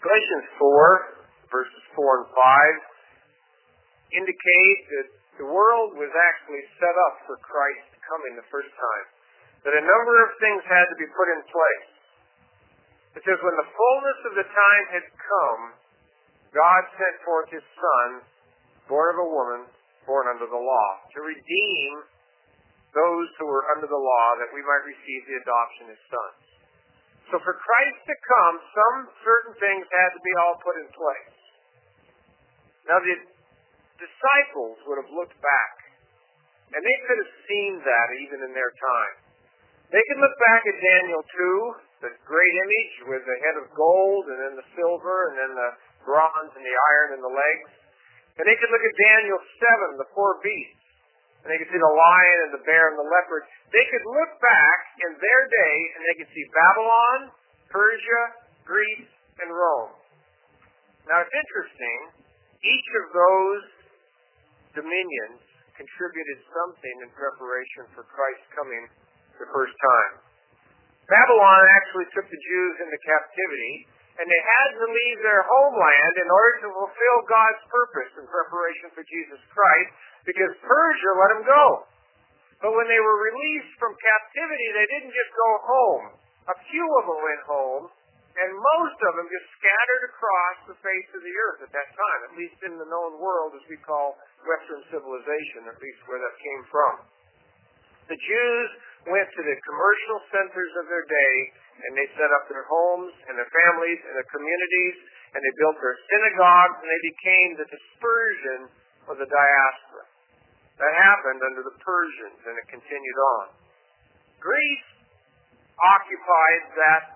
Galatians 4, verses 4 and 5 indicate that the world was actually set up for Christ coming the first time. That a number of things had to be put in place. It says, when the fullness of the time had come, God sent forth His Son, born of a woman, born under the law, to redeem those who were under the law, that we might receive the adoption as sons. So for Christ to come, some certain things had to be all put in place. Now the disciples would have looked back, and they could have seen that even in their time. They could look back at Daniel 2, the great image with the head of gold, and then the silver, and then the bronze, and the iron, and the legs. And they could look at Daniel 7, the four beasts, and they could see the lion, and the bear, and the leopard. They could look back in their day, and they could see Babylon, Persia, Greece, and Rome. Now it's interesting, each of those dominions contributed something in preparation for Christ's coming the first time. Babylon actually took the Jews into captivity, and they had to leave their homeland in order to fulfill God's purpose in preparation for Jesus Christ, because Persia let them go. But when they were released from captivity, they didn't just go home. A few of them went home, and most of them just scattered across the face of the earth at that time, at least in the known world as we call Western civilization, at least where that came from. The Jews went to the commercial centers of their day, and they set up their homes and their families and their communities, and they built their synagogues, and they became the dispersion of the diaspora. That happened under the Persians, and it continued on. Greece occupied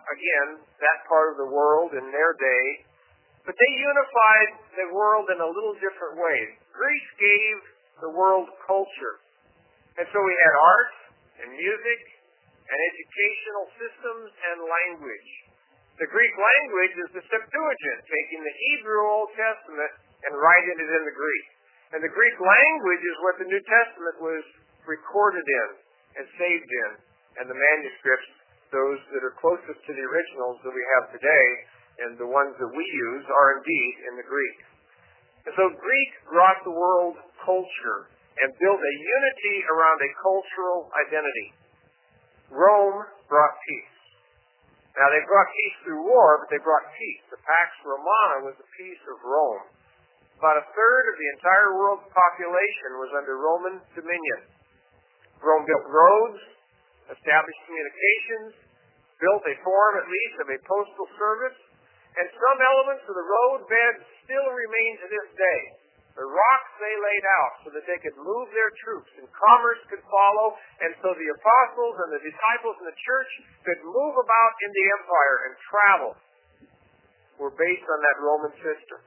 that part of the world in their day, but they unified the world in a little different way. Greece gave the world culture. And so we had art and music and educational systems and language. The Greek language is the Septuagint, taking the Hebrew Old Testament and writing it in the Greek. And the Greek language is what the New Testament was recorded in and saved in. And the manuscripts, those that are closest to the originals that we have today, and the ones that we use are indeed in the Greek. And so Greek brought the world culture and built a unity around a cultural identity. Rome brought peace. Now they brought peace through war, but they brought peace. The Pax Romana was the peace of Rome. About a third of the entire world's population was under Roman dominion. Rome built roads, established communications, built a form at least of a postal service, and some elements of the road bed still remain to this day. The rocks they laid out so that they could move their troops and commerce could follow, and so the apostles and the disciples and the church could move about in the empire and travel, were based on that Roman system.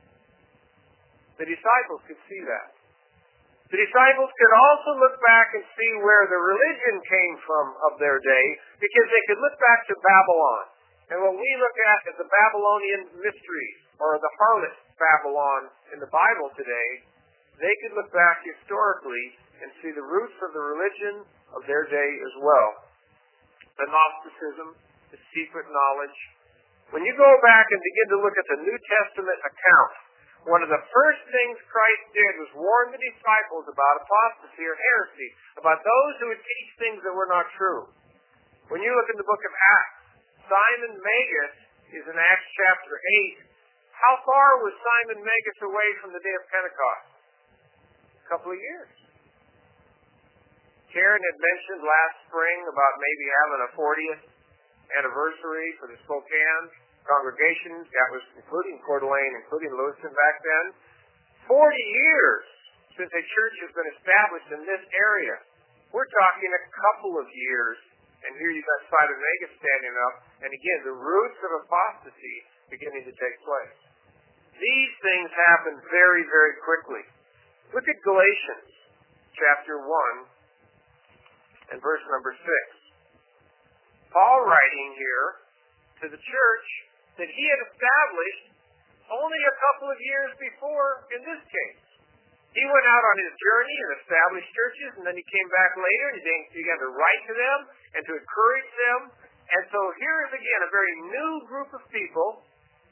The disciples could see that. The disciples could also look back and see where the religion came from of their day, because they could look back to Babylon. And what we look at is the Babylonian mysteries, or the harlot Babylon in the Bible today, they could look back historically and see the roots of the religion of their day as well. The Gnosticism, the secret knowledge. When you go back and begin to look at the New Testament account, one of the first things Christ did was warn the disciples about apostasy or heresy, about those who would teach things that were not true. When you look in the book of Acts, Simon Magus is in Acts chapter 8. How far was Simon Magus away from the day of Pentecost? A couple of years. Karen had mentioned last spring about maybe having a 40th anniversary for the Spokane congregation. That was including Coeur d'Alene, including Lewiston back then. 40 years since a church has been established in this area. We're talking a couple of years, and here you've got Simon Magus standing up, and again, the roots of apostasy beginning to take place. These things happen very, very quickly. Look at Galatians chapter 1 and verse number 6. Paul writing here to the church that he had established only a couple of years before in this case. He went out on his journey and established churches, and then he came back later and he began to write to them and to encourage them. And so here is again a very new group of people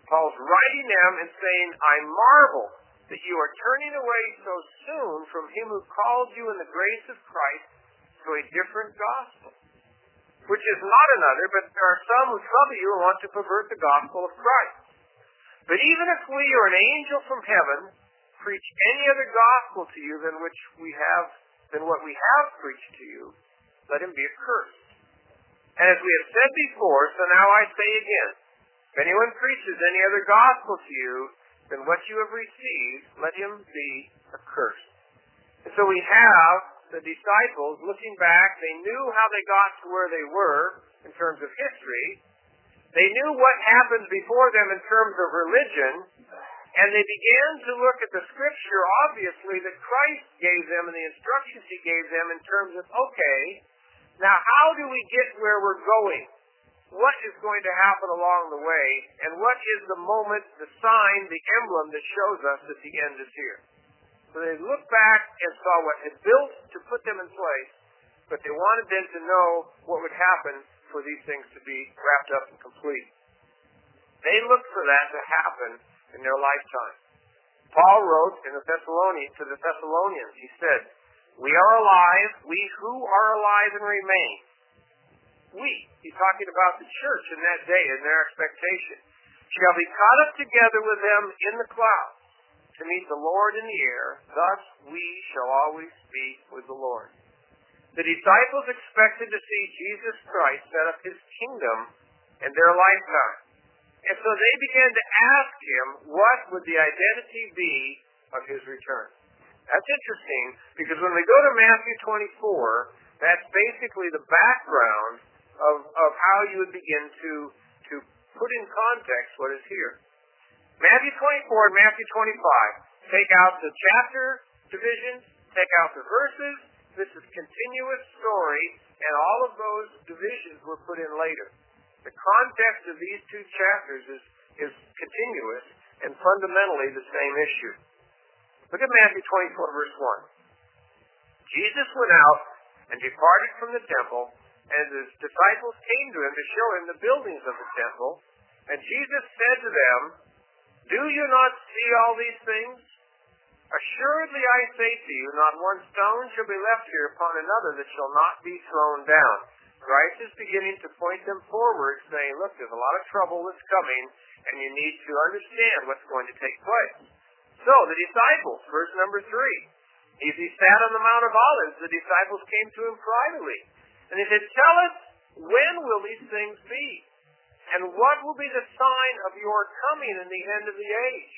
Paul's writing them and saying, I marvel that you are turning away so soon from him who called you in the grace of Christ to a different gospel, which is not another, but there are some who trouble you and want to pervert the gospel of Christ. But even if we or an angel from heaven preach any other gospel to you than what we have preached to you, let him be accursed. And as we have said before, so now I say again, if anyone preaches any other gospel to you than what you have received, let him be accursed. And so we have the disciples looking back. They knew how they got to where they were in terms of history. They knew what happened before them in terms of religion. And they began to look at the scripture, obviously, that Christ gave them and the instructions he gave them in terms of, okay, now how do we get where we're going? What is going to happen along the way? And what is the moment, the sign, the emblem that shows us that the end is here? So they looked back and saw what had built to put them in place, but they wanted them to know what would happen for these things to be wrapped up and complete. They looked for that to happen in their lifetime. Paul wrote to the Thessalonians, he said, we are alive, we who are alive and remain. He's talking about the church in that day and their expectation, shall be caught up together with them in the clouds to meet the Lord in the air. Thus we shall always be with the Lord. The disciples expected to see Jesus Christ set up his kingdom in their lifetime. And so they began to ask him, what would the identity be of his return? That's interesting, because when we go to Matthew 24, that's basically the background of how you would begin to put in context what is here. Matthew 24 and Matthew 25, take out the chapter divisions, take out the verses. This is continuous story, and all of those divisions were put in later. The context of these two chapters is continuous and fundamentally the same issue. Look at Matthew 24, verse 1. Jesus went out and departed from the temple, and his disciples came to him to show him the buildings of the temple. And Jesus said to them, do you not see all these things? Assuredly I say to you, not one stone shall be left here upon another that shall not be thrown down. Christ is beginning to point them forward, saying, look, there's a lot of trouble that's coming, and you need to understand what's going to take place. So, the disciples, verse number 3. As he sat on the Mount of Olives, the disciples came to him privately. And they said, tell us, when will these things be? And what will be the sign of your coming in the end of the age?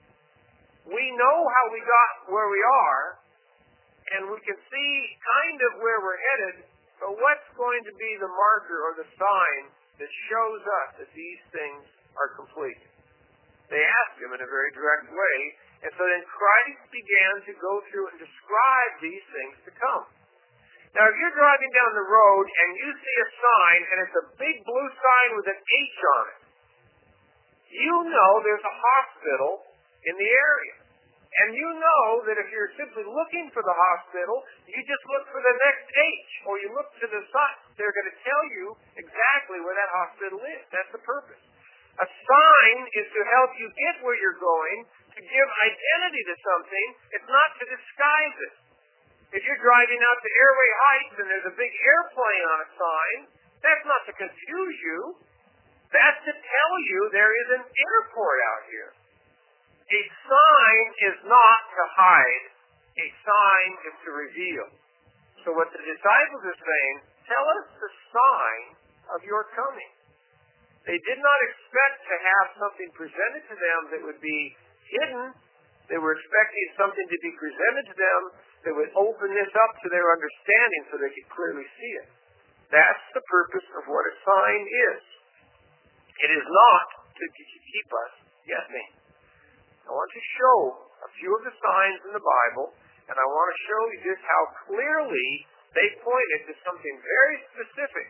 We know how we got where we are, and we can see kind of where we're headed, but what's going to be the marker or the sign that shows us that these things are complete? They asked him in a very direct way, and so then Christ began to go through and describe these things to come. Now, if you're driving down the road and you see a sign, and it's a big blue sign with an H on it, you know there's a hospital in the area. And you know that if you're simply looking for the hospital, you just look for the next H, or you look to the side. They're going to tell you exactly where that hospital is. That's the purpose. A sign is to help you get where you're going, to give identity to something. It's not to disguise it. If you're driving out to Airway Heights and there's a big airplane on a sign, that's not to confuse you. That's to tell you there is an airport out here. A sign is not to hide. A sign is to reveal. So what the disciples are saying, tell us the sign of your coming. They did not expect to have something presented to them that would be hidden. They were expecting something to be presented to them that would open this up to their understanding so they could clearly see it. That's the purpose of what a sign is. It is not to keep us guessing. I want to show a few of the signs in the Bible, and I want to show you just how clearly they pointed to something very specific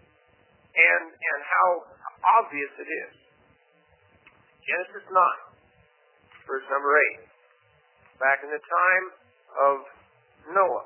and how obvious it is. Genesis 9, verse number 8. Back in the time of Noah.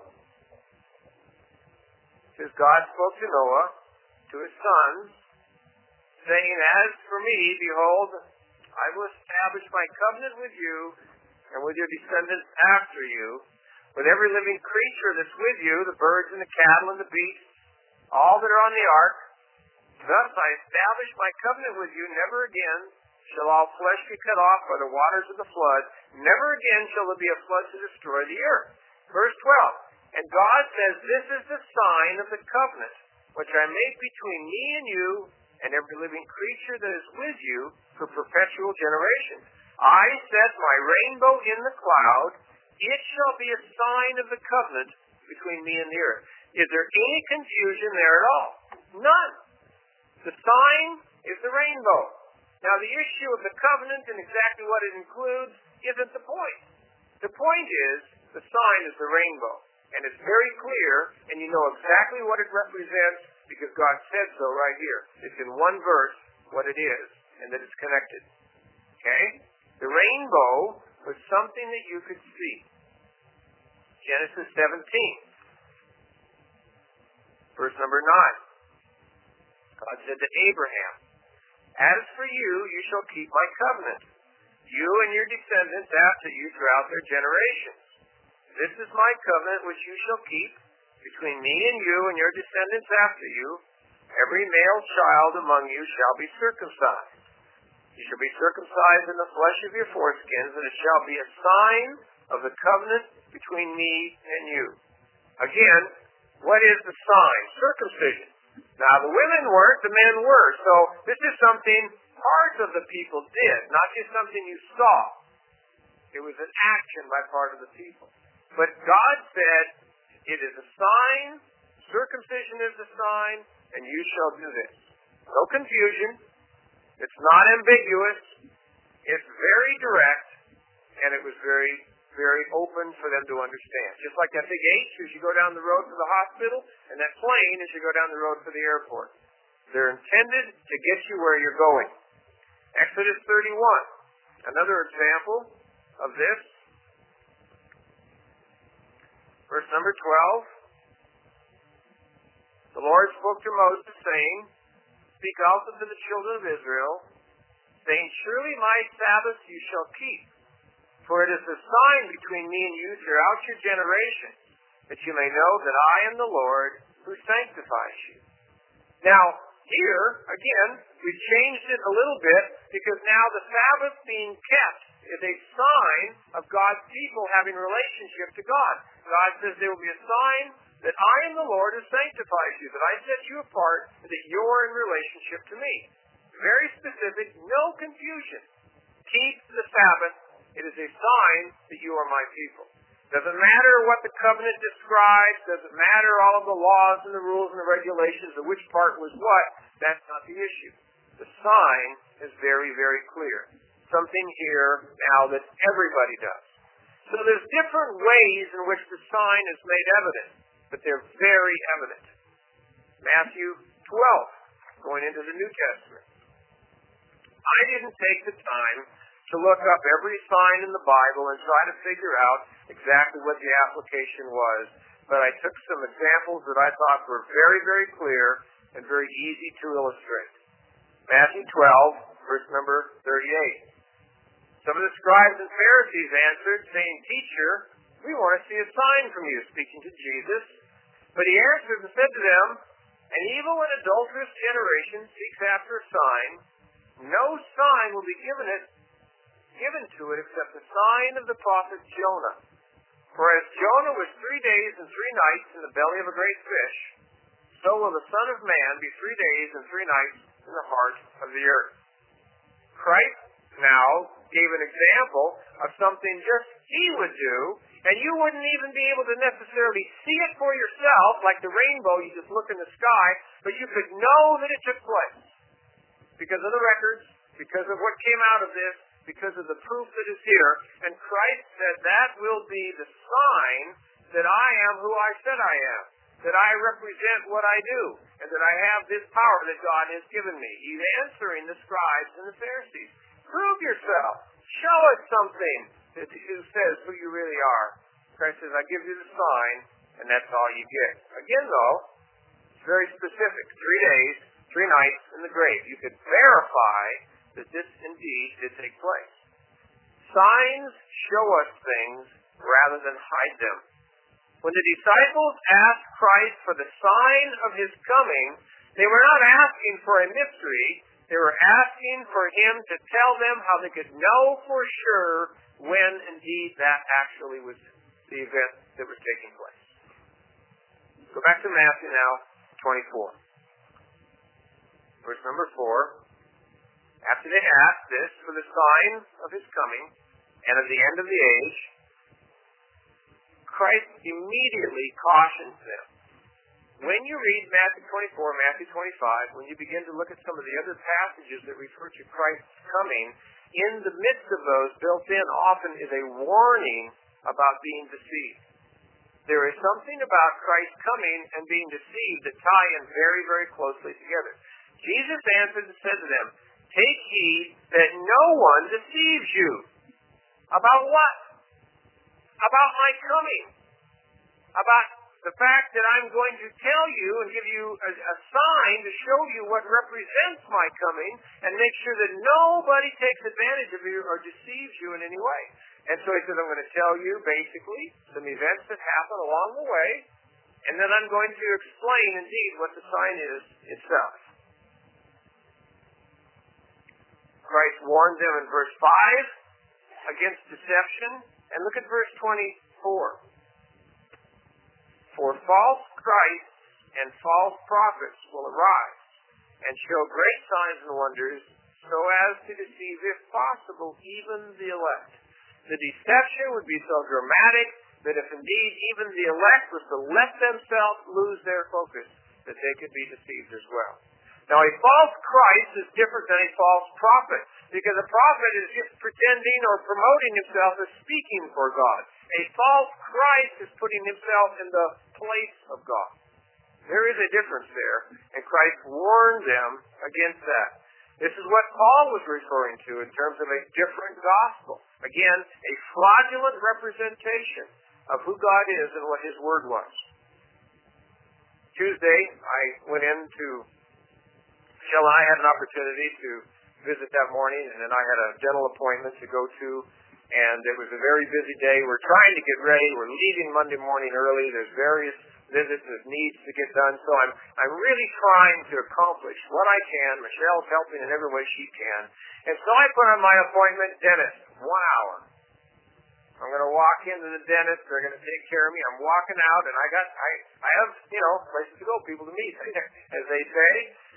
It says, God spoke to Noah, to his sons, saying, as for me, behold, I will establish my covenant with you and with your descendants after you, with every living creature that's with you, the birds and the cattle and the beasts, all that are on the ark. Thus I establish my covenant with you. Never again shall all flesh be cut off by the waters of the flood. Never again shall there be a flood to destroy the earth. Verse 12. And God says, this is the sign of the covenant which I make between me and you and every living creature that is with you for perpetual generations. I set my rainbow in the cloud. It shall be a sign of the covenant between me and the earth. Is there any confusion there at all? None. The sign is the rainbow. Now, the issue of the covenant and exactly what it includes isn't the point. The point is, the sign is the rainbow. And it's very clear, and you know exactly what it represents because God said so right here. It's in one verse what it is, and that it's connected. Okay? The rainbow was something that you could see. Genesis 17. Verse number 9. God said to Abraham, as for you, you shall keep my covenant, you and your descendants after you throughout their generations. This is my covenant which you shall keep between me and you and your descendants after you. Every male child among you shall be circumcised. You shall be circumcised in the flesh of your foreskins, and it shall be a sign of the covenant between me and you. Again, what is the sign? Circumcision. Now, the women weren't, the men were. So this is something parts of the people did, not just something you saw. It was an action by part of the people. But God said, it is a sign, circumcision is a sign, and you shall do this. No confusion. It's not ambiguous. It's very direct, and it was very, very open for them to understand. Just like that big H as you go down the road to the hospital, and that plane as you go down the road to the airport. They're intended to get you where you're going. Exodus 31, another example of this. Verse number 12. The Lord spoke to Moses, saying, speak also to the children of Israel, saying, surely my Sabbath you shall keep, for it is a sign between me and you throughout your generations, that you may know that I am the Lord who sanctifies you. Now, here, again, we changed it a little bit, because now the Sabbath being kept is a sign of God's people having relationship to God. God says there will be a sign that I am the Lord who sanctifies you, that I set you apart, that you're in relationship to me. Very specific, no confusion. Keep the Sabbath. It is a sign that you are my people. Doesn't matter what the covenant describes, doesn't matter all of the laws and the rules and the regulations of which part was what, that's not the issue. The sign is very, very clear. Something here now that everybody does. So there's different ways in which the sign is made evident, but they're very evident. Matthew 12, going into the New Testament. I didn't take the time to look up every sign in the Bible and try to figure out exactly what the application was, but I took some examples that I thought were very, very clear and very easy to illustrate. Matthew 12, verse number 38. Some of the scribes and Pharisees answered, saying, teacher, we want to see a sign from you, speaking to Jesus. But he answered and said to them, an evil and adulterous generation seeks after a sign. No sign will be given to it except the sign of the prophet Jonah. For as Jonah was 3 days and 3 nights in the belly of a great fish, so will the Son of Man be 3 days and 3 nights in the heart of the earth. Christ now gave an example of something just he would do, and you wouldn't even be able to necessarily see it for yourself, like the rainbow, you just look in the sky, but you could know that it took place. Because of the records, because of what came out of this, because of the proof that is here, and Christ said that will be the sign that I am who I said I am, that I represent what I do, and that I have this power that God has given me. He's answering the scribes and the Pharisees. Prove yourself. Show us something that says who you really are. Christ says, I give you the sign, and that's all you get. Again, though, it's very specific. 3 days, 3 nights in the grave. You could verify that this indeed did take place. Signs show us things rather than hide them. When the disciples asked Christ for the sign of his coming, they were not asking for a mystery. They were asking for him to tell them how they could know for sure when indeed that actually was the event that was taking place. Go back to Matthew now, 24. Verse number 4. After they asked this for the sign of his coming and of the end of the age, Christ immediately cautions them. When you read Matthew 24, Matthew 25, when you begin to look at some of the other passages that refer to Christ's coming, in the midst of those, built in often is a warning about being deceived. There is something about Christ coming and being deceived that tie in very, very closely together. Jesus answered and said to them, "Take heed that no one deceives you." About what? About my coming. About the fact that I'm going to tell you and give you a sign to show you what represents my coming and make sure that nobody takes advantage of you or deceives you in any way. And so he said, I'm going to tell you basically some events that happen along the way, and then I'm going to explain indeed what the sign is itself. Christ warned them in verse 5 against deception. And look at verse 24. For false Christs and false prophets will arise and show great signs and wonders so as to deceive, if possible, even the elect. The deception would be so dramatic that if indeed even the elect was to let themselves lose their focus, that they could be deceived as well. Now, a false Christ is different than a false prophet, because a prophet is just pretending or promoting himself as speaking for God. A false Christ is putting himself in the place of God. There is a difference there, and Christ warned them against that. This is what Paul was referring to in terms of a different gospel. Again, a fraudulent representation of who God is and what his word was. Tuesday, I went into Michelle and I had an opportunity to visit that morning, and then I had a dental appointment to go to, and it was a very busy day. We're trying to get ready. We're leaving Monday morning early. There's various visits that needs to get done, so I'm really trying to accomplish what I can. Michelle's helping in every way she can. And so I put on my appointment, dentist, 1 hour. I'm going to walk into the dentist. They're going to take care of me. I'm walking out, and I have, places to go, people to meet, as they say.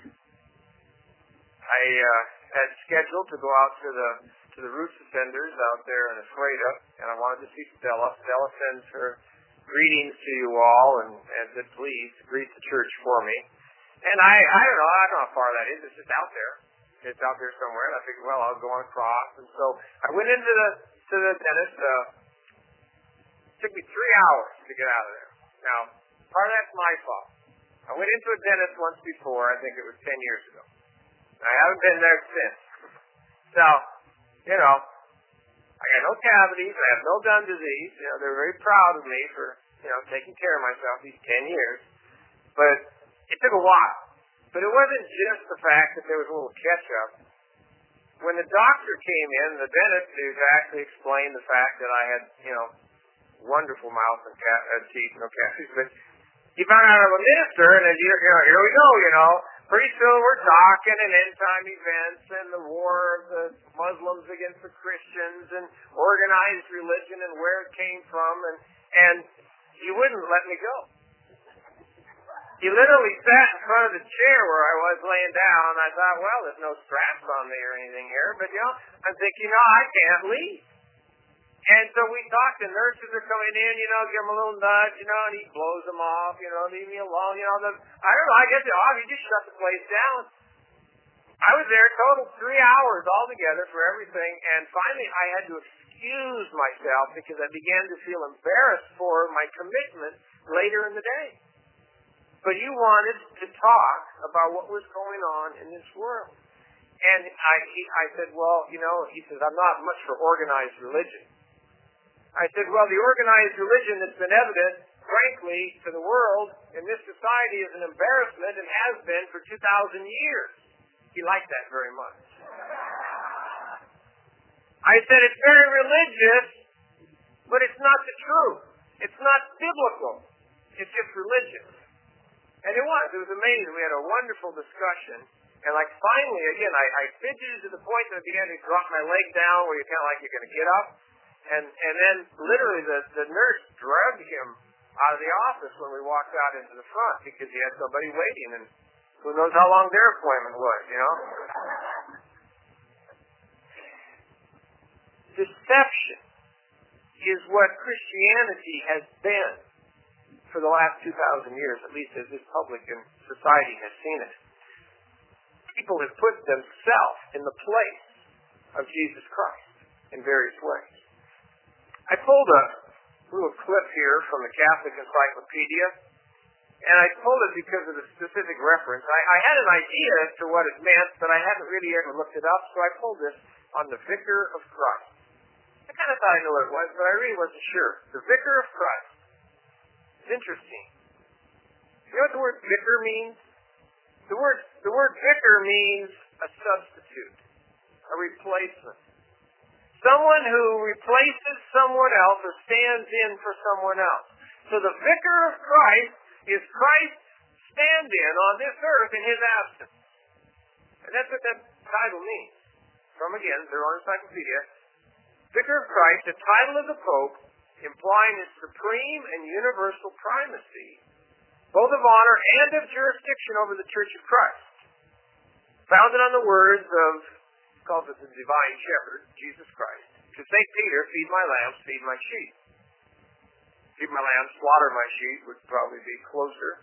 I had scheduled to go out to the Roots Offenders out there in Ephrata, and I wanted to see Stella. Stella sends her greetings to you all, and said, please greet the church for me. And I don't know how far that is. It's just out there. It's out there somewhere. And I figured, well, I'll go across. And so I went into the dentist. It took me 3 hours to get out of there. Now, part of that's my fault. I went into a dentist once before. I think it was 10 years ago. I haven't been there since. So, I got no cavities. I have no gum disease. They're very proud of me for, taking care of myself these 10 years. But it took a while. But it wasn't just the fact that there was a little catch-up. When the doctor came in, the dentist to actually explain the fact that I had, wonderful mouth and teeth, no cavities. But he found out I'm a minister, and here we go, Pretty soon we're talking and end-time events and the war of the Muslims against the Christians and organized religion and where it came from, and he wouldn't let me go. He literally sat in front of the chair where I was laying down, and I thought, well, there's no straps on me or anything here, but, I'm thinking, I can't leave. And so we talked, the nurses are coming in, give them a little nudge, and he blows them off, leave me alone, I don't know, I get he just shut the place down. I was there total 3 hours altogether for everything, and finally I had to excuse myself because I began to feel embarrassed for my commitment later in the day. But you wanted to talk about what was going on in this world. And I said, well, he says, I'm not much for organized religion. I said, well, the organized religion that's been evident, frankly, to the world in this society is an embarrassment and has been for 2,000 years. He liked that very much. I said it's very religious, but it's not the truth. It's not biblical. It's just religious. And it was. It was amazing. We had a wonderful discussion. And finally, again, I fidgeted to the point that I began to drop my leg down where you're kind of like you're going to get up. And then literally the nurse dragged him out of the office when we walked out into the front because he had somebody waiting. And who knows how long their appointment was, Deception is what Christianity has been for the last 2,000 years, at least as this public and society has seen it. People have put themselves in the place of Jesus Christ in various ways. I pulled a little clip here from the Catholic Encyclopedia, and I pulled it because of the specific reference. I had an idea as to what it meant, but I hadn't really ever looked it up, so I pulled this on the Vicar of Christ. I kind of thought I knew what it was, but I really wasn't sure. The Vicar of Christ. It's interesting. You know what the word vicar means? The word vicar means a substitute, a replacement. Someone who replaces someone else or stands in for someone else. So the Vicar of Christ is Christ's stand-in on this earth in his absence. And that's what that title means. From, again, their own encyclopedia. Vicar of Christ, the title of the Pope, implying his supreme and universal primacy, both of honor and of jurisdiction over the Church of Christ. Founded on the words of, calls it the divine shepherd, Jesus Christ. To St. Peter, feed my lambs, feed my sheep. Feed my lambs, slaughter my sheep would probably be closer.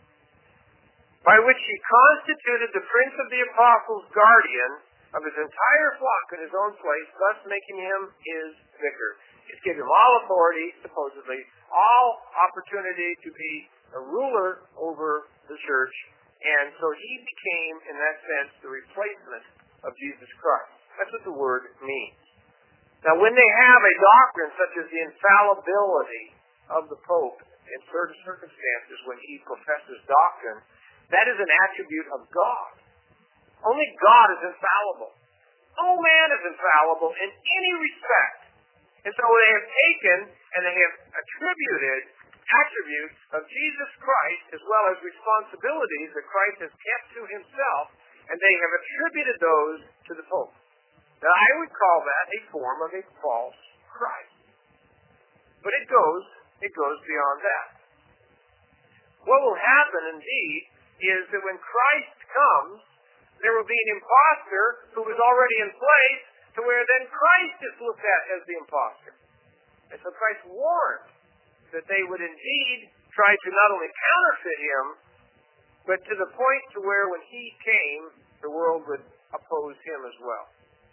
By which he constituted the Prince of the Apostles guardian of his entire flock in his own place, thus making him his vicar. It gave him all authority, supposedly, all opportunity to be a ruler over the church, and so he became, in that sense, the replacement of Jesus Christ. That's what the word means. Now, when they have a doctrine such as the infallibility of the Pope in certain circumstances when he professes doctrine, that is an attribute of God. Only God is infallible. No man is infallible in any respect. And so they have taken and they have attributed attributes of Jesus Christ as well as responsibilities that Christ has kept to himself, and they have attributed those to the Pope. Now, I would call that a form of a false Christ. But it goes beyond that. What will happen, indeed, is that when Christ comes, there will be an impostor who is already in place to where then Christ is looked at as the impostor. And so Christ warned that they would indeed try to not only counterfeit him, but to the point to where when he came, the world would oppose him as well.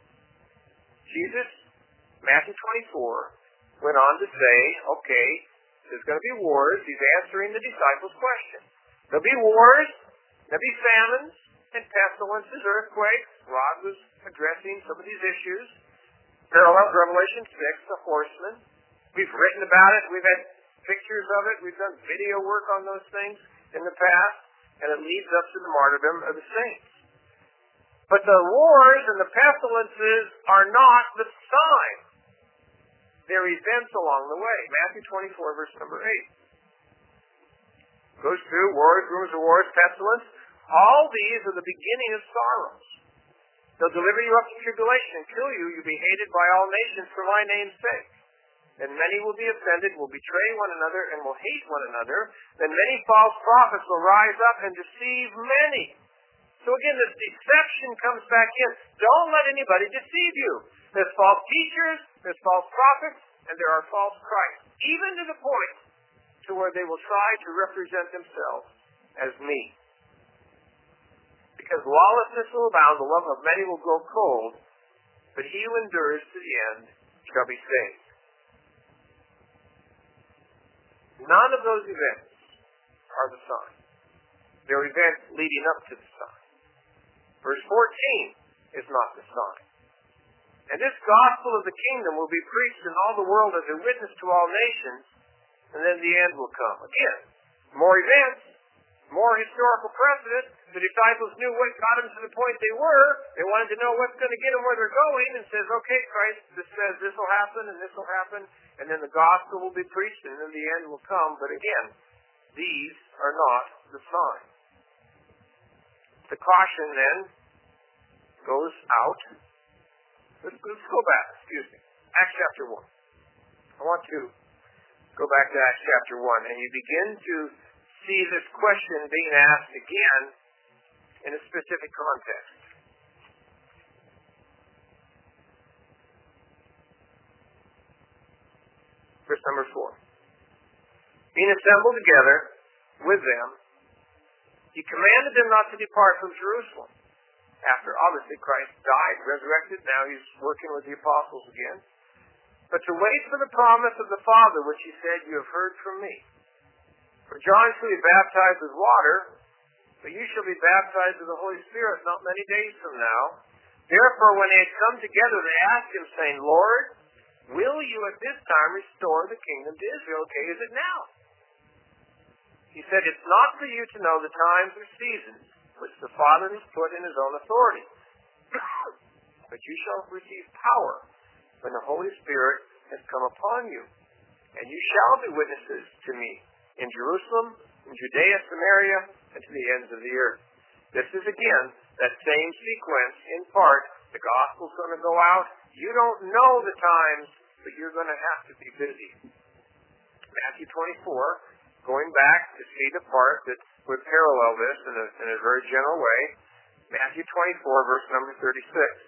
Jesus, Matthew 24, went on to say, okay, there's going to be wars. He's answering the disciples' question. There'll be wars, there'll be famines, and pestilences, earthquakes. Rod was addressing some of these issues. Parallel Revelation 6, the horsemen. We've written about it. We've had pictures of it. We've done video work on those things in the past, and it leads up to the martyrdom of the saints. But the wars and the pestilences are not the sign. They're events along the way. Matthew 24, verse number 8. Goes through wars, rumors of wars, pestilence. All these are the beginning of sorrows. They'll deliver you up to tribulation and kill you. You'll be hated by all nations for my name's sake. And many will be offended, will betray one another, and will hate one another. Then many false prophets will rise up and deceive many. So again, this deception comes back in. Don't let anybody deceive you. There's false teachers, there's false prophets, and there are false Christs. Even to the point to where they will try to represent themselves as me. Because lawlessness will abound, the love of many will grow cold, but he who endures to the end shall be saved. None of those events are the sign. They're events leading up to the sign. Verse 14 is not the sign. And this gospel of the kingdom will be preached in all the world as a witness to all nations, and then the end will come. Again, more events, more historical precedent. The disciples knew what got them to the point they were. They wanted to know what's going to get them where they're going, and says, okay, Christ, this says this will happen, and this will happen, and then the gospel will be preached, and then the end will come. But again, these are not the sign. The caution then goes out. Let's go back, Acts chapter 1. I want to go back to Acts chapter 1, and you begin to see this question being asked again in a specific context. Verse number 4. Being assembled together with them, he commanded them not to depart from Jerusalem. After, obviously, Christ died, resurrected, now he's working with the apostles again. But to wait for the promise of the Father, which he said, you have heard from me. For John truly baptized with water, but you shall be baptized with the Holy Spirit not many days from now. Therefore, when they had come together, they asked him, saying, Lord, will you at this time restore the kingdom to Israel? Okay, is it now? He said, it's not for you to know the times or seasons which the Father has put in his own authority. But you shall receive power when the Holy Spirit has come upon you. And you shall be witnesses to me in Jerusalem, in Judea, Samaria, and to the ends of the earth. This is again that same sequence in part. The gospel's going to go out. You don't know the times, but you're going to have to be busy. Matthew 24, going back to see the part that would parallel this in a very general way. Matthew 24, verse number 36.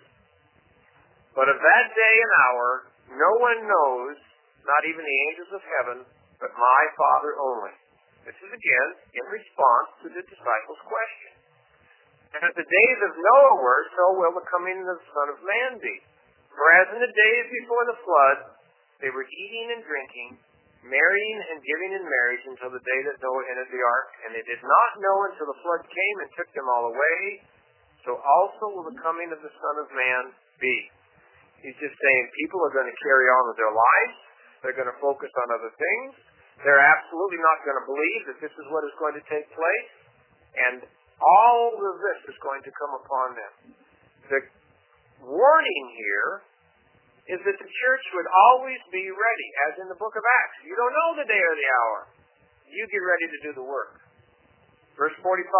But of that day and hour, no one knows, not even the angels of heaven, but my Father only. This is again in response to the disciples' question. And as the days of Noah were, so will the coming of the Son of Man be. For as in the days before the flood, they were eating and drinking, marrying and giving in marriage until the day that Noah entered the ark, and they did not know until the flood came and took them all away. So also will the coming of the Son of Man be. He's just saying people are going to carry on with their lives. They're going to focus on other things. They're absolutely not going to believe that this is what is going to take place. And all of this is going to come upon them. The warning here is that the church would always be ready, as in the book of Acts. You don't know the day or the hour. You get ready to do the work. Verse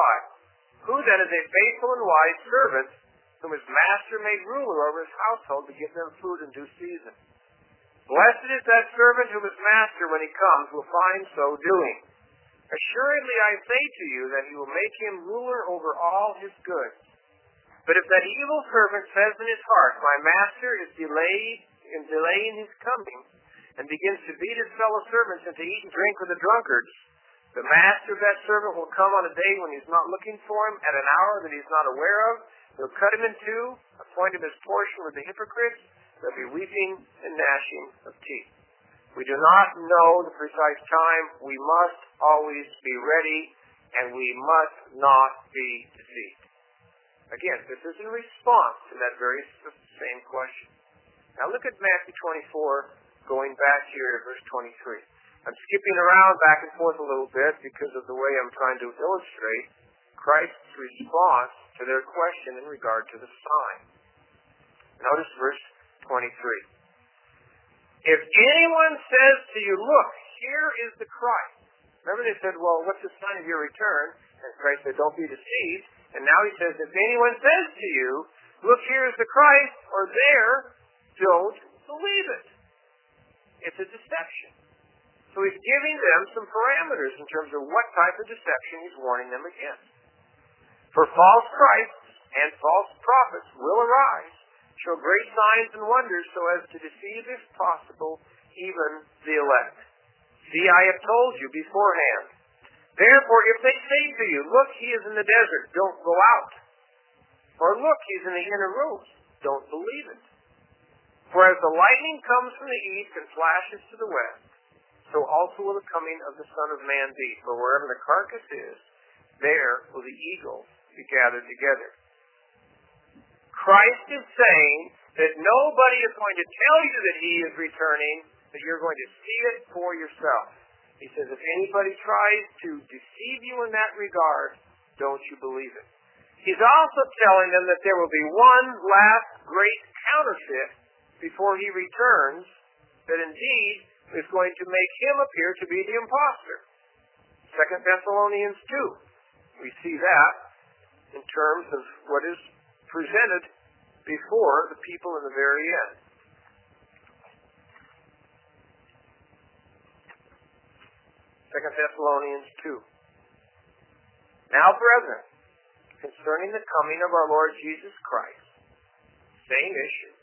45. Who then is a faithful and wise servant whom his master made ruler over his household to give them food in due season? Blessed is that servant whom his master, when he comes, will find so doing. Assuredly I say to you that he will make him ruler over all his goods. But if that evil servant says in his heart, my master is delaying his coming, and begins to beat his fellow servants and to eat and drink with the drunkards, the master of that servant will come on a day when he's not looking for him, at an hour that he's not aware of. He'll cut him in two, appoint him his portion with the hypocrites. There'll be weeping and gnashing of teeth. We do not know the precise time. We must always be ready, and we must not be deceived. Again, this is in response to that very same question. Now look at Matthew 24, going back here to verse 23. I'm skipping around back and forth a little bit because of the way I'm trying to illustrate Christ's response to their question in regard to the sign. Notice verse 23. If anyone says to you, look, here is the Christ. Remember they said, well, what's the sign of your return? And Christ said, don't be deceived. And now he says, if anyone says to you, look, here is the Christ, or there, don't believe it. It's a deception. So he's giving them some parameters in terms of what type of deception he's warning them against. For false Christs and false prophets will arise, show great signs and wonders so as to deceive, if possible, even the elect. See, I have told you beforehand. Therefore, if they say to you, look, he is in the desert, don't go out. Or look, he's in the inner rooms, don't believe it. For as the lightning comes from the east and flashes to the west, so also will the coming of the Son of Man be. For wherever the carcass is, there will the eagles be gathered together. Christ is saying that nobody is going to tell you that he is returning, that you're going to see it for yourself. He says, if anybody tries to deceive you in that regard, don't you believe it. He's also telling them that there will be one last great counterfeit before he returns that indeed is going to make him appear to be the impostor. 2 Thessalonians 2. We see that in terms of what is presented before the people in the very end. 2 Thessalonians 2. Now, brethren, concerning the coming of our Lord Jesus Christ, same issue,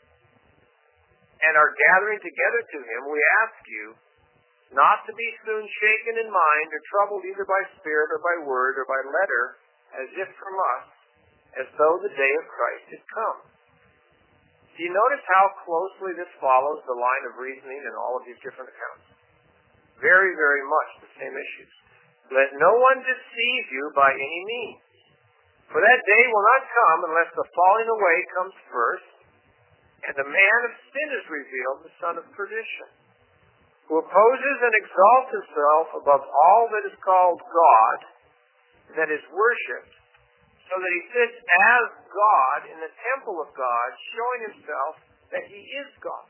and our gathering together to him, we ask you not to be soon shaken in mind or troubled either by spirit or by word or by letter, as if from us, as though the day of Christ had come. Do you notice how closely this follows the line of reasoning in all of these different accounts? Very, very much the same issues. Let no one deceive you by any means. For that day will not come unless the falling away comes first, and the man of sin is revealed, the son of perdition, who opposes and exalts himself above all that is called God, that is worshipped, so that he sits as God in the temple of God, showing himself that he is God.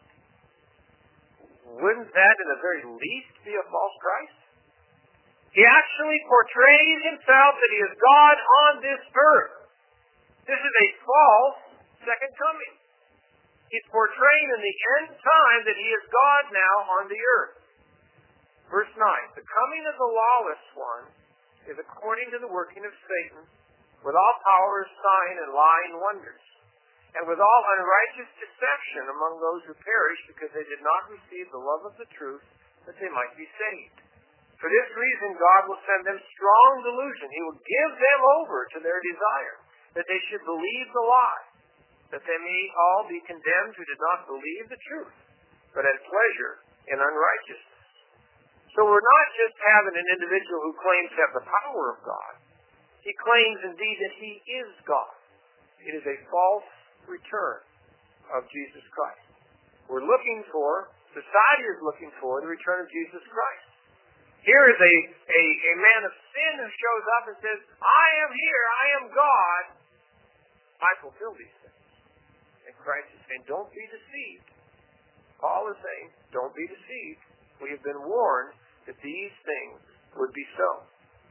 Wouldn't that, in the very least, be a false Christ? He actually portrays himself that he is God on this earth. This is a false second coming. He's portraying in the end time that he is God now on the earth. Verse 9, the coming of the lawless one is according to the working of Satan, with all power, sign, and lying wonders, and with all unrighteous deception among those who perish, because they did not receive the love of the truth, that they might be saved. For this reason, God will send them strong delusion. He will give them over to their desire, that they should believe the lie, that they may all be condemned who did not believe the truth, but had pleasure in unrighteousness. So we're not just having an individual who claims to have the power of God. He claims indeed that he is God. It is a false return of Jesus Christ. We're looking for, society is looking for, the return of Jesus Christ. Here is a man of sin who shows up and says, I am here, I am God, I fulfill these things. And Christ is saying, don't be deceived. Paul is saying, don't be deceived. We have been warned that these things would be so.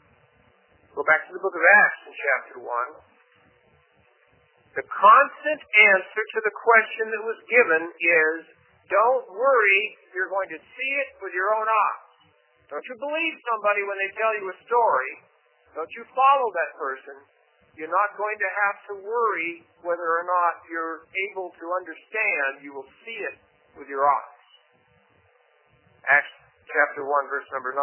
Go back to the book of Acts in chapter 1. The constant answer to the question that was given is, don't worry, you're going to see it with your own eyes. Don't you believe somebody when they tell you a story. Don't you follow that person. You're not going to have to worry whether or not you're able to understand. You will see it with your eyes. Acts chapter 1, verse number 9.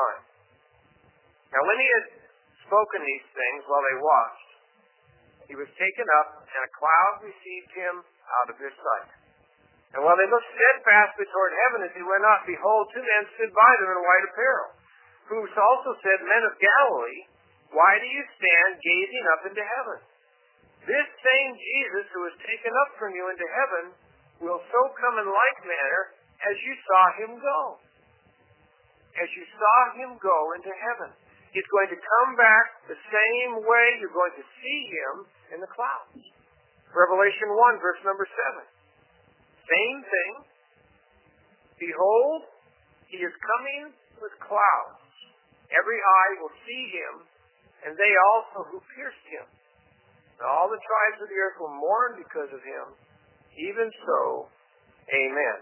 Now when he had spoken these things while they watched, he was taken up, and a cloud received him out of their sight. And while they looked steadfastly toward heaven as he went up, behold, two men stood by them in white apparel, who also said, Men of Galilee, why do you stand gazing up into heaven? This same Jesus who was taken up from you into heaven will so come in like manner as you saw him go. As you saw him go into heaven. He's going to come back the same way you're going to see him in the clouds. Revelation 1, verse number 7. Same thing. Behold, he is coming with clouds. Every eye will see him, and they also who pierced him. And all the tribes of the earth will mourn because of him. Even so, amen.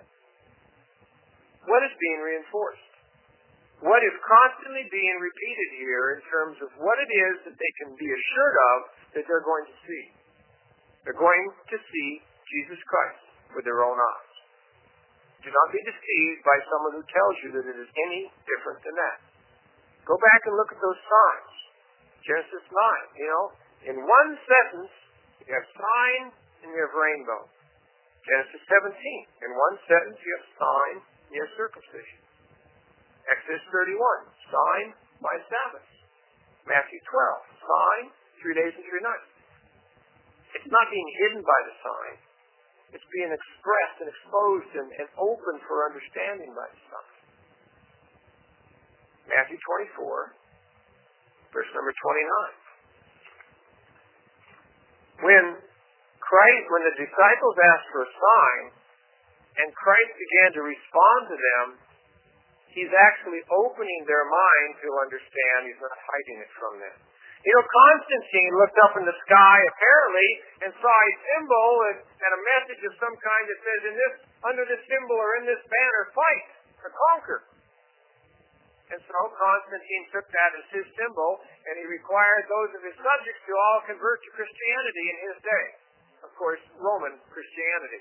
What is being reinforced? What is constantly being repeated here in terms of what it is that they can be assured of that they're going to see? They're going to see Jesus Christ with their own eyes. Do not be deceived by someone who tells you that it is any different than that. Go back and look at those signs. Genesis 9, in one sentence, you have sign and you have rainbow. Genesis 17, in one sentence, you have sign and you have circumcision. Exodus 31, sign by Sabbath. Matthew 12, sign, 3 days and 3 nights. It's not being hidden by the sign. It's being expressed and exposed and open for understanding by the sign. Matthew 24, verse number 29. When the disciples asked for a sign, and Christ began to respond to them, He's actually opening their mind to understand. He's not hiding it from them. Constantine looked up in the sky, apparently, and saw a symbol and a message of some kind that says, under this symbol or in this banner, fight or conquer. And so Constantine took that as his symbol, and he required those of his subjects to all convert to Christianity in his day. Of course, Roman Christianity.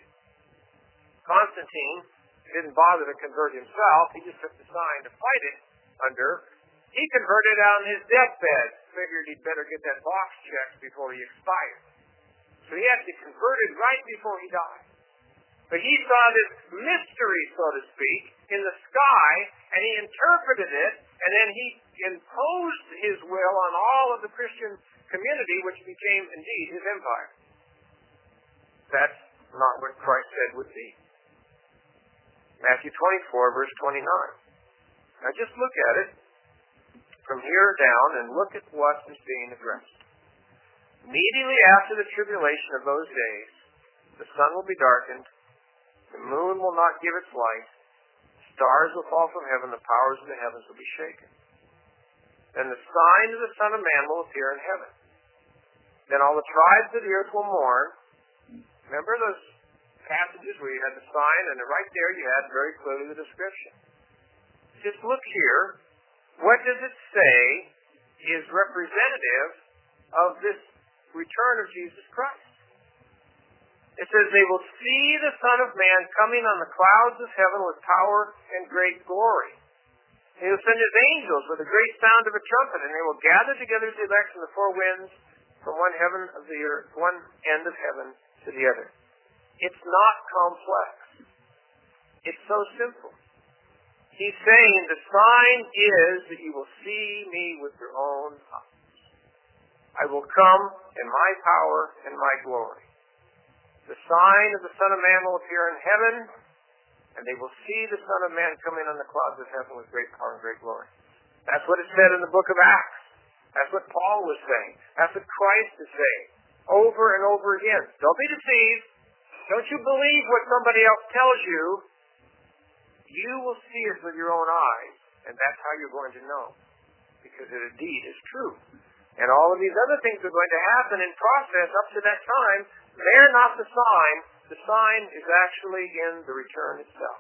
Constantine didn't bother to convert himself. He just took the sign to fight it under. He converted on his deathbed. Figured he'd better get that box checked before he expired. So he actually converted right before he died. But he saw this mystery, so to speak, in the sky, and he interpreted it, and then he imposed his will on all of the Christian community, which became, indeed, his empire. That's not what Christ said would be. Matthew 24, verse 29. Now just look at it from here down and look at what is being addressed. Immediately after the tribulation of those days, the sun will be darkened, the moon will not give its light, stars will fall from heaven, the powers of the heavens will be shaken. Then the sign of the Son of Man will appear in heaven. Then all the tribes of the earth will mourn. Remember those passages where you had the sign, and right there you had very clearly the description. Just look here. What does it say is representative of this return of Jesus Christ? It says, they will see the Son of Man coming on the clouds of heaven with power and great glory. He will send his angels with a great sound of a trumpet, and they will gather together the elect from the four winds, from one end of heaven to the other. It's not complex. It's so simple. He's saying the sign is that you will see me with your own eyes. I will come in my power and my glory. The sign of the Son of Man will appear in heaven, and they will see the Son of Man coming on the clouds of heaven with great power and great glory. That's what it said in the book of Acts. That's what Paul was saying. That's what Christ is saying over and over again. Don't be deceived. Don't you believe what somebody else tells you. You will see it with your own eyes, and that's how you're going to know, because it indeed is true. And all of these other things are going to happen in process up to that time. They're not the sign. The sign is actually in the return itself.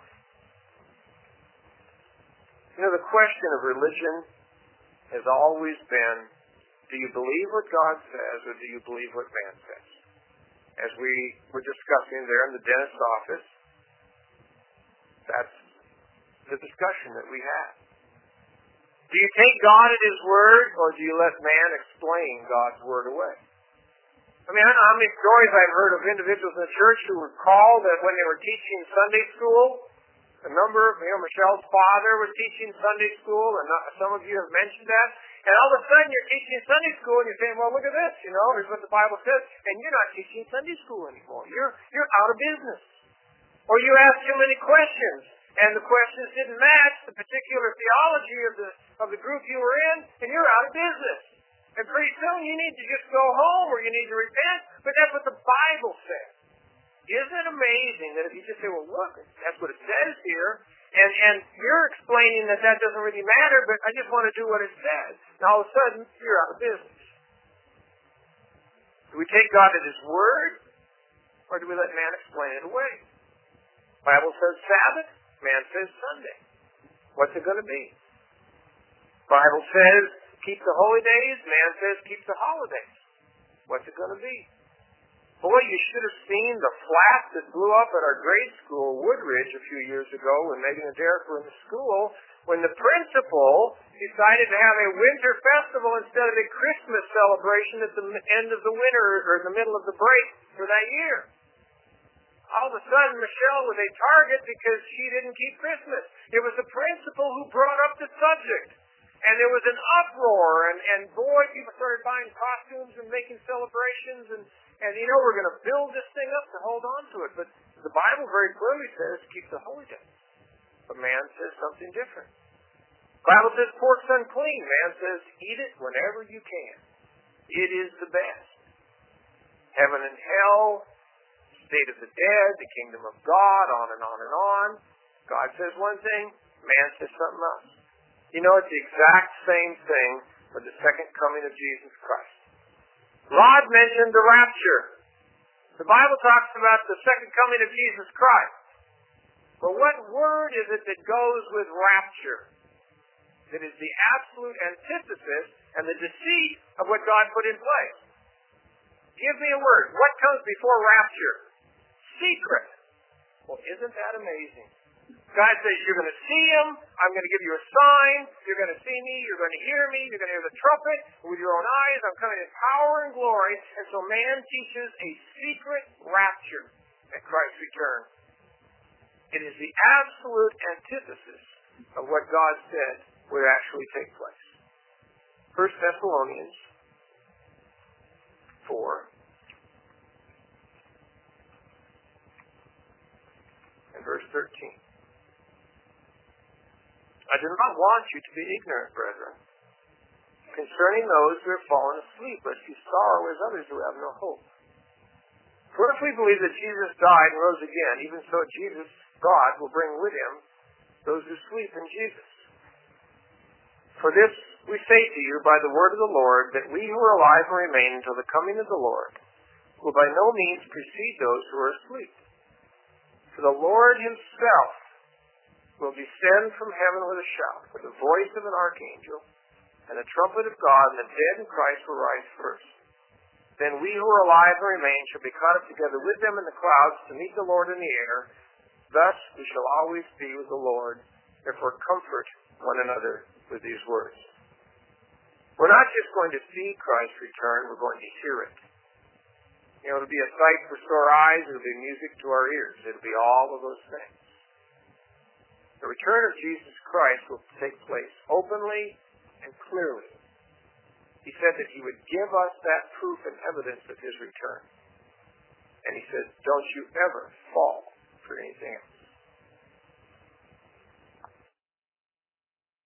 The question of religion has always been, do you believe what God says, or do you believe what man says? As we were discussing there in the dentist's office, that's the discussion that we had. Do you take God at His word, or do you let man explain God's word away? I mean, I don't know how many stories I've heard of individuals in the church who were called that when they were teaching Sunday school. A number of, Michelle's father was teaching Sunday school, and some of you have mentioned that. And all of a sudden you're teaching Sunday school, and you're saying, well, look at this, here's what the Bible says, and you're not teaching Sunday school anymore. You're out of business. Or you ask too many questions, and the questions didn't match the particular theology of the group you were in, and you're out of business. And pretty soon you need to just go home, or you need to repent, but that's what the Bible says. Isn't it amazing that if you just say, well, look, that's what it says here, and you're explaining that doesn't really matter, but I just want to do what it says. And all of a sudden, you're out of business. Do we take God at His word, or do we let man explain it away? The Bible says Sabbath, man says Sunday. What's it going to be? The Bible says keep the holy days, man says keep the holidays. What's it going to be? Boy, you should have seen the flap that blew up at our grade school, Woodridge, a few years ago when Megan and Derek were in the school, when the principal decided to have a winter festival instead of a Christmas celebration at the end of the winter or in the middle of the break for that year. All of a sudden, Michelle was a target because she didn't keep Christmas. It was the principal who brought up the subject. And there was an uproar, and boy, people started buying costumes and making celebrations, and we're going to build this thing up to hold on to it. But the Bible very clearly says keep the holy days. But man says something different. The Bible says pork's unclean. Man says, eat it whenever you can. It is the best. Heaven and hell, state of the dead, the kingdom of God, on and on and on. God says one thing, man says something else. You know, it's the exact same thing with the second coming of Jesus Christ. Rod mentioned the rapture. The Bible talks about the second coming of Jesus Christ. But what word is it that goes with rapture? That is the absolute antithesis and the deceit of what God put in place. Give me a word. What comes before rapture? Secret. Well, isn't that amazing? God says, you're going to see Him. I'm going to give you a sign. You're going to see me. You're going to hear me. You're going to hear the trumpet with your own eyes. I'm coming in power and glory. And so man teaches a secret rapture at Christ's return. It is the absolute antithesis of what God said would actually take place. 1 Thessalonians 4 and verse 13. I do not want you to be ignorant, brethren, concerning those who have fallen asleep, lest you sorrow as others who have no hope. For if we believe that Jesus died and rose again, even so Jesus, God, will bring with Him those who sleep in Jesus. For this we say to you by the word of the Lord, that we who are alive and remain until the coming of the Lord will by no means precede those who are asleep. For the Lord Himself will descend from heaven with a shout, with the voice of an archangel, and the trumpet of God, and the dead in Christ will rise first. Then we who are alive and remain shall be caught up together with them in the clouds to meet the Lord in the air. Thus we shall always be with the Lord. Therefore comfort one another with these words. We're not just going to see Christ's return, we're going to hear it. You know, it'll be a sight for sore eyes, it'll be music to our ears, it'll be all of those things. The return of Jesus Christ will take place openly and clearly. He said that He would give us that proof and evidence of His return. And He said, don't you ever fall for anything else.